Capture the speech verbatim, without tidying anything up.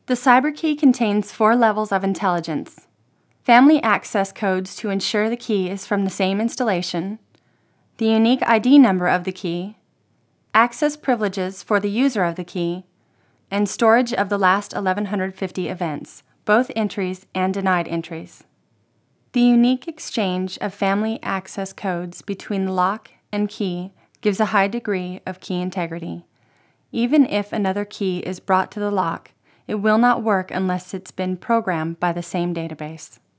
The CyberKey contains four levels of intelligence: family access codes to ensure the key is from the same installation, the unique I D number of the key, access privileges for the user of the key, and storage of the last eleven fifty events, both entries and denied entries. The unique exchange of family access codes between the lock and key gives a high degree of key integrity. Even if another key is brought to the lock, it will not work unless it's been programmed by the same database.